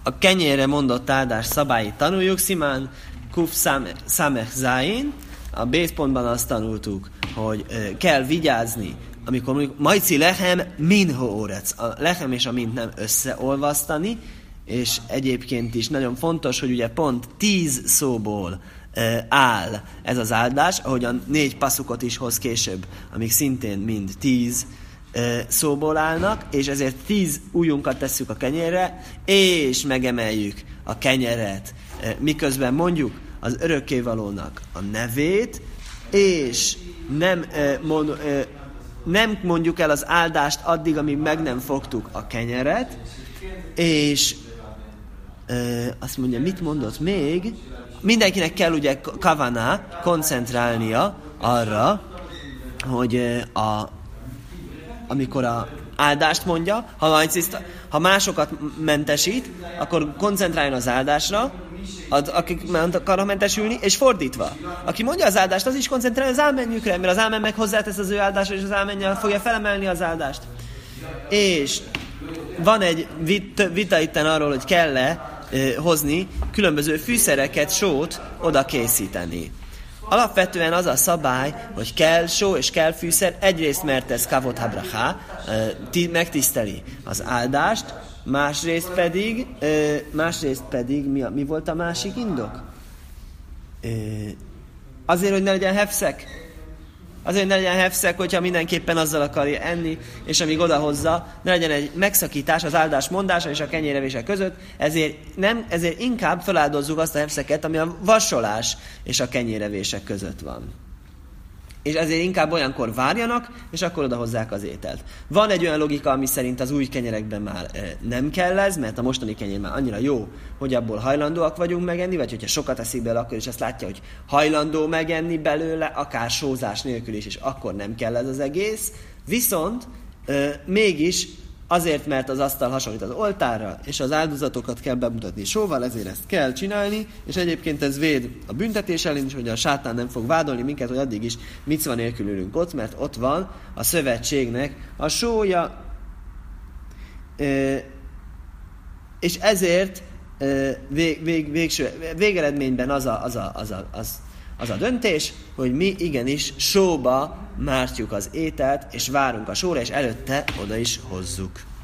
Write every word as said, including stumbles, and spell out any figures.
a kenyérre mondott áldás szabályt tanuljuk, Szimán Kuf Samech Zain, a bészpontban azt tanultuk, hogy ö, kell vigyázni, amikor mondjuk majci lehem minho órec, a lehem és a mint nem összeolvasztani, és egyébként is nagyon fontos, hogy ugye pont tíz szóból ö, áll ez az áldás, ahogyan négy passzukot is hoz később, amik szintén mind tíz ö, szóból állnak, és ezért tíz ujjunkat tesszük a kenyérre, és megemeljük a kenyeret, ö, miközben mondjuk az örökkévalónak a nevét, és nem, ö, mond, ö, nem mondjuk el az áldást addig, amíg meg nem fogtuk a kenyeret, és ö, azt mondja, mit mondott még? Mindenkinek kell ugye kavaná, koncentrálnia arra, hogy ö, a, amikor a áldást mondja, ha, ha másokat mentesít, akkor koncentráljon az áldásra, az, akik akarnak mentesülni, és fordítva. Aki mondja az áldást, az is koncentrál az álmenjükre, mert az álmen meg hozzátesz az ő áldásra, és az álmennyel fogja felemelni az áldást. És van egy vit, vita itten arról, hogy kell-e eh, hozni különböző fűszereket, sót oda készíteni. Alapvetően az a szabály, hogy kell só és kell fűszer, egyrészt mert ez kavod habracha, eh, megtiszteli az áldást, másrészt pedig, ö, másrészt pedig, mi, a, mi volt a másik indok? Ö, azért, hogy ne legyen hefszek. Azért, hogy ne legyen hefszek, hogyha mindenképpen azzal akarja enni, és amíg odahozza, ne legyen egy megszakítás az áldás mondása és a kenyérevése között, ezért, nem, ezért inkább feláldozzuk azt a hefszeket, ami a vasolás és a kenyérevések között van. És ezért inkább olyankor várjanak, és akkor odahozzák az ételt. Van egy olyan logika, ami szerint az új kenyerekben már e, nem kell ez, mert a mostani kenyér már annyira jó, hogy abból hajlandóak vagyunk megenni, vagy hogyha sokat eszik belőle, akkor is azt látja, hogy hajlandó megenni belőle, akár sózás nélkül is, és akkor nem kell ez az egész. Viszont e, mégis azért, mert az asztal hasonlít az oltárra, és az áldozatokat kell bemutatni sóval, ezért ezt kell csinálni, és egyébként ez véd a büntetés ellen is, hogy a sátán nem fog vádolni minket, hogy addig is micva nélkül ülünk ott, mert ott van a szövetségnek a sója, és ezért vég, vég, végső, végeredményben az a, az, a, az, a, az, az a döntés, hogy mi igenis sóba mártjuk az ételt, és várunk a sóra, és előtte oda is hozzuk.